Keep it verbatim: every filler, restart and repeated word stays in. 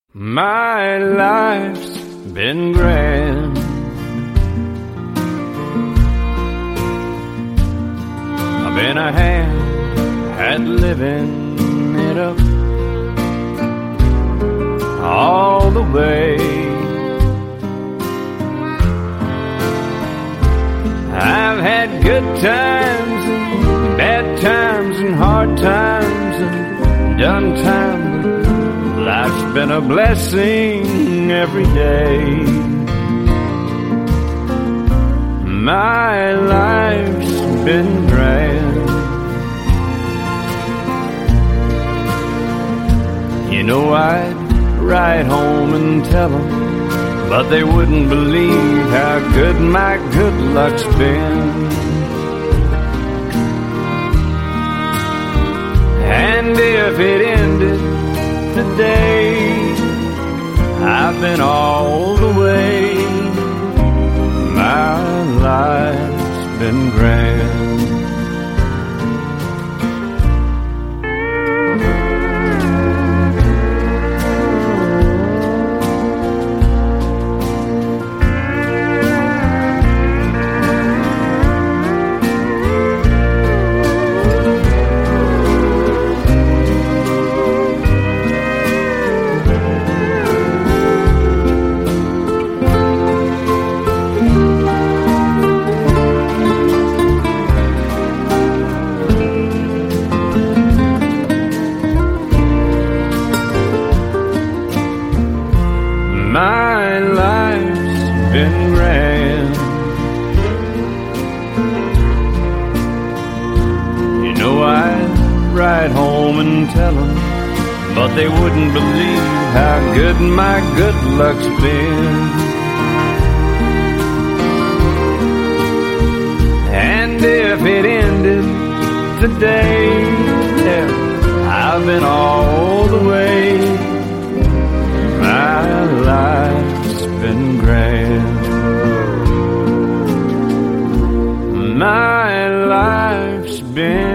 My life's been grand. I've been a hand at living it up all the way. I've had good times and bad times and hard times and done time. Life's been a blessing every day. My life's been grand. You know, I'd write home and tell them, but they wouldn't believe how good my good luck's been. And if it ended today, I've been all the way. My life's been grand. My life's been grand. You know, I'd write home and tell them, but they wouldn't believe how good my good luck's been. And if it ended today, yeah, I've been all the way. My life's been grand. My life's been